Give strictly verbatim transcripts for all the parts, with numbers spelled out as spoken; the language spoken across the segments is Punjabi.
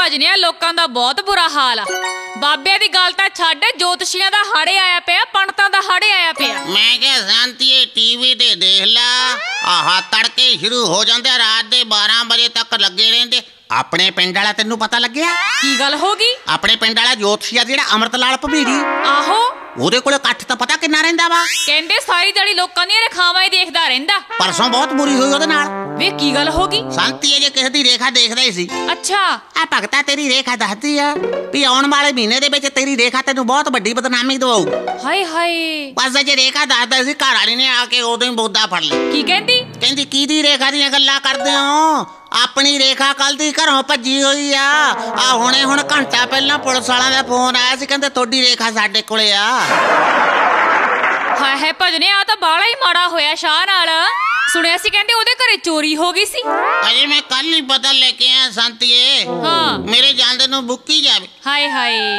ਭਜਨਿਆ ਲੋਕਾਂ ਦਾ ਬਹੁਤ ਬੁਰਾ ਹਾਲ ਆ। ਬਾਬਿਆਂ ਦੀ ਗੱਲ ਤਾਂ ਛੱਡ, ਜੋਤਸ਼ੀਆਂ ਦਾ ਹਾੜੇ ਆਇਆ ਪਿਆ, ਪੰਡਤਾਂ ਦਾ ਹਾੜੇ ਆਇਆ ਪਿਆ। ਮੈਂ ਕਿਹਾ ਸ਼ਾਂਤੀਏ ਟੀਵੀ ਤੇ ਦੇਖ ਲਾ, ਆਹ ਤੜਕੇ ਸ਼ੁਰੂ ਹੋ ਜਾਂਦੇ, ਰਾਤ ਦੇ ਬਾਰਾਂ ਵਜੇ ਤੱਕ ਲੱਗੇ ਰਹਿੰਦੇ। ਆਪਣੇ ਪਿੰਡ ਵਾਲਾ ਤੈਨੂੰ ਪਤਾ ਲੱਗਿਆ? ਕੀ ਗੱਲ ਹੋ ਗਈ? ਆਪਣੇ ਪਿੰਡ ਵਾਲਾ ਜੋਤਸ਼ੀਆ ਜਿਹੜਾ ਅੰਮ੍ਰਿਤ ਲਾਲ ਭਵੀਰੀ, ਆਹੋ ਉਹਦੇ ਕੋਲੇ ਇਕੱਠ ਤਾਂ ਪਤਾ ਕਿੰਨਾ ਰਹਿੰਦਾ ਵਾ? ਕਹਿੰਦੇ ਸਾਰੀ ਦਿਹਾੜੀ ਲੋਕਾਂ ਦੀਆਂ ਰੇਖਾਵਾਂ ਹੀ ਦੇਖਦਾ ਰਹਿੰਦਾ। ਪਰਸੋਂ ਬਹੁਤ ਬੁਰੀ ਹੋਈ ਉਹਦੇ ਨਾਲ। ਵੇ ਕੀ ਗੱਲ ਹੋ ਗਈ? ਸ਼ਾਂਤੀ ਜੇ ਕਿਸੇ ਦੀ ਰੇਖਾ ਦੇਖਦਾ ਹੀ ਸੀ। ਅੱਛਾ। ਆ ਭਗਤਾ ਤੇਰੀ ਰੇਖਾ ਦੱਸਦੀ ਆ ਵੀ ਆਉਣ ਵਾਲੇ ਮਹੀਨੇ ਦੇ ਵਿੱਚ ਤੇਰੀ ਰੇਖਾ ਤੈਨੂੰ ਬਹੁਤ ਵੱਡੀ ਬਦਨਾਮੀ ਦਵਾਊ। ਹਾਏ ਹਾਏ। ਬਸ ਜੇ ਰੇਖਾ ਦੱਸਦਾ ਸੀ, ਘਰ ਵਾਲੀ ਨੇ ਆ ਕੇ ਉਦੋਂ ਹੀ ਬੋਦਾ ਫੜ ਲਈ। ਕੀ ਕਹਿੰਦੀ? ਕਹਿੰਦੀ ਕਿਹਦੀ ਰੇਖਾ ਦੀਆਂ ਗੱਲਾਂ ਕਰਦੇ ਹੋ? ਆਪਣੀ ਰੇਖਾ ਕੱਲ ਦੀ ਘਰੋਂ ਭੱਜੀ ਹੋਈ ਆ। ਆ ਹੁਣੇ ਹੁਣ ਘੰਟਾ ਪਹਿਲਾਂ ਪੁਲਿਸ ਵਾਲਿਆਂ ਦਾ ਫੋਨ ਆਇਆ ਸੀ, ਕਹਿੰਦੇ ਤੁਹਾਡੀ ਰੇਖਾ ਸਾਡੇ ਕੋਲੇ ਆ। ਹਾਏ ਹਾਏ ਭਜਨਿਆ, ਆ ਤਾਂ ਬਾਲਾ ਹੀ ਮਾੜਾ ਹੋਇਆ ਸ਼ਾਹ ਨਾਲ। ਸੁਣਿਆ ਸੀ ਕਹਿੰਦੇ ਉਹਦੇ ਘਰੇ ਚੋਰੀ ਹੋ ਗਈ ਸੀ। ਅਜੇ ਮੈਂ ਕੱਲ ਹੀ ਪਤਾ ਲੈ ਕੇ ਆਇਆ ਸ਼ਾਂਤੀਏ। ਹਾਂ। ਮੇਰੇ ਜਾਂਦੇ ਨੂੰ ਬੁੱਕੀ ਜਾਵੇ। ਹਾਏ ਹਾਏ।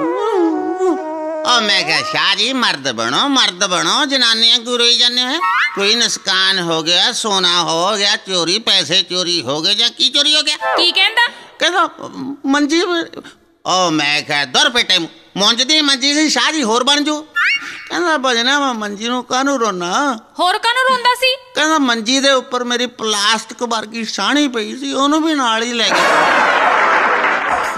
ਉਹ ਮੈਂ ਕਿਹਾ ਸ਼ਾਹ ਜੀ ਮਰਦ ਬਣੋ, ਮਰਦ ਬਣੋ, ਜਨਾਨੀਆਂ ਕਿਉਂ ਰੋਈ ਜਾਂਦੇ ਹੋ? ਕੋਈ ਨੁਕਸਾਨ ਹੋ ਗਿਆ, ਸੋਨਾ ਹੋ ਗਿਆ ਚੋਰੀ, ਪੈਸੇ ਚੋਰੀ ਹੋ ਗਏ ਜਾਂ ਕੀ ਚੋਰੀ ਹੋ ਗਿਆ? ਕੀ ਕਹਿੰਦਾ? ਕਹਿੰਦਾ ਮੰਜੀ। ਉਹ ਮੈਂ ਕਿਹਾ ਦਰ ਪੇਟੇ ਮੁੰਜ ਦੀ ਮੰਜੀ ਸੀ ਸ਼ਾਹ ਜੀ, ਹੋਰ ਬਣ ਜੂ। ਕਹਿੰਦਾ ਭਜਨਾ ਮੈਂ ਮੰਜੀ ਨੂੰ ਕਾਹਨੂੰ ਰੋਣਾ? ਹੋਰ ਕਾਹਨੂੰ ਰੋਂਦਾ ਸੀ? ਕਹਿੰਦਾ ਮੰਜੀ ਦੇ ਉੱਪਰ ਮੇਰੀ ਪਲਾਸਟਿਕ ਵਰਗੀ ਸਾਣੀ ਪਈ ਸੀ, ਉਹਨੂੰ ਵੀ ਨਾਲ ਹੀ ਲੈ ਗਿਆ।